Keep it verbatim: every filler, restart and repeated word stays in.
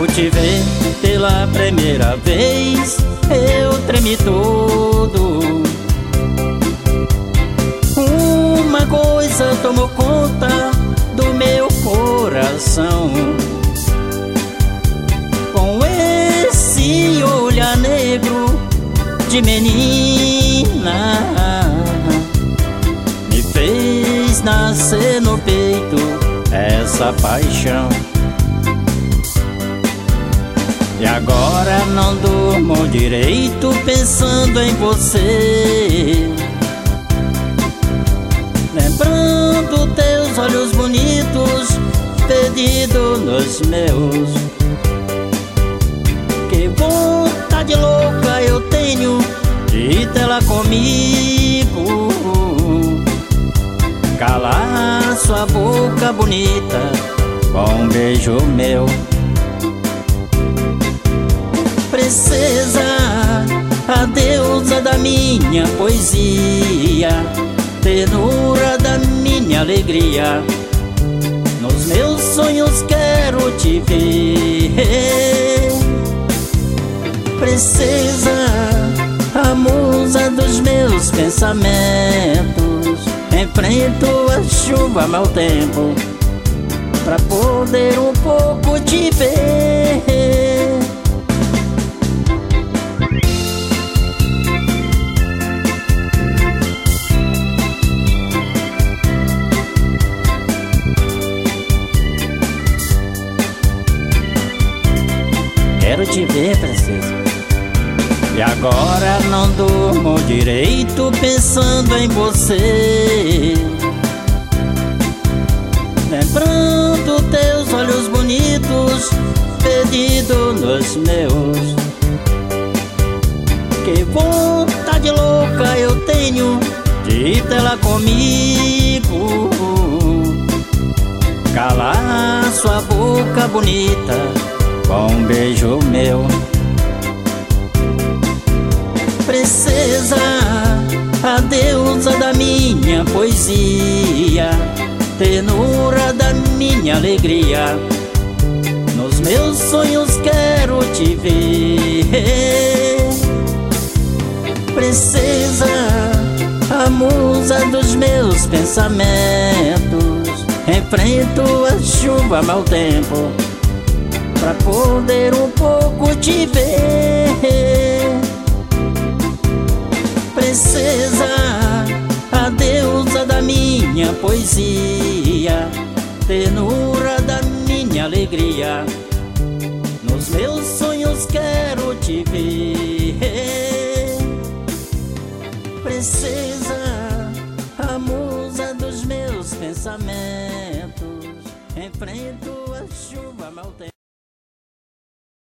Ao te ver pela primeira vez, eu tremi todo. Uma coisa tomou conta do meu coração. Com esse olhar negro de menina, me fez nascer no peito essa paixão. E agora não durmo direito pensando em você, lembrando teus olhos bonitos perdidos nos meus. Que vontade louca eu tenho de tê-la comigo, calar sua boca bonita com um beijo meu. Princesa, a deusa da minha poesia, ternura da minha alegria, nos meus sonhos quero te ver. Princesa, a musa dos meus pensamentos, enfrento a chuva, mau tempo, pra poder um pouco te ver. Quero te ver, princesa. E agora não durmo direito pensando em você, lembrando teus olhos bonitos perdidos nos meus. Que vontade louca eu tenho de tê-la comigo, calar sua boca bonita com um beijo meu. Princesa, a deusa da minha poesia, ternura da minha alegria, nos meus sonhos quero te ver. Princesa, a musa dos meus pensamentos, enfrento a chuva, mau tempo, pra poder um pouco te ver. Princesa, a deusa da minha poesia, ternura da minha alegria, nos meus sonhos quero te ver. Princesa, a musa dos meus pensamentos, enfrento a chuva, mau tempo.